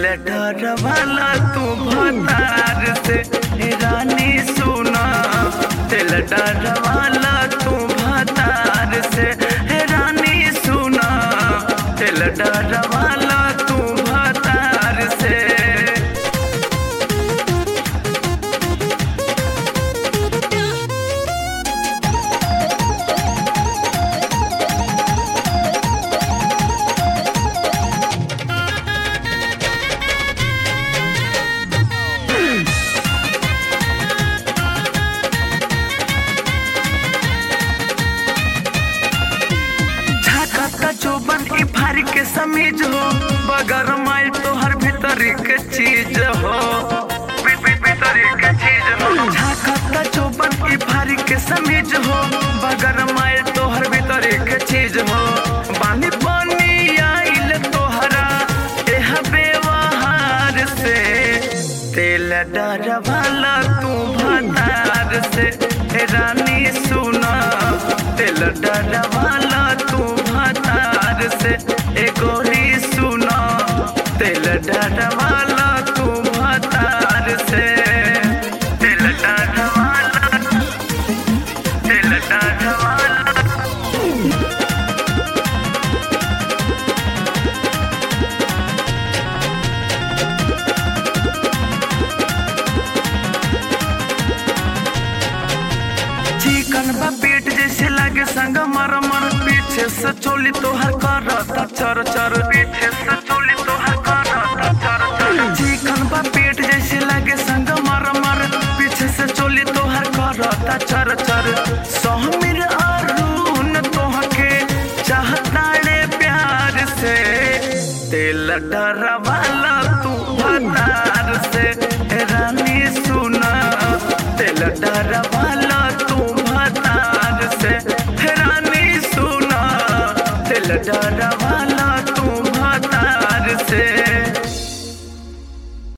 डरवाला तू भतार से हे रानी सुना, दिल डरवाला तू भतार से हे रानी सुना, दिल डरवाला तू भतार से। चोबन ई भारी के समीज हो, बगर माइल तो हर भीतरी के चीज हो, भीतरी के चीज हो। झाकता चोबन ई भारी के समीज हो, बगर माइल तो हर भीतरी के चीज हो। बानी पानी आइल तोहरा एह व्यवहार से, दिल डरवाला तू भतार से हे रानी सुना, दिल डरवाला तू भतार से ए गोरी सुना, दिल डरवाला तू भतार से, दिल डरवाला, दिल डरवाला। चिकन बा पेट जैसे लागे संग मर मर, पीछे से चोली तोहर करता चर चर, पीछे से चोली तोहर करता चर चर। चिकन बा पेट जैसे लागे संग मर मर, पीछे से चोली तोहर करता चर चर। सोहमीर अरुण तोहके चाहता रे प्यार से, दिल डरवाला तू भतार से हे रानी सुना, दिल डरवाला तू भतार से हे रानी सुना, दिल डरवाला।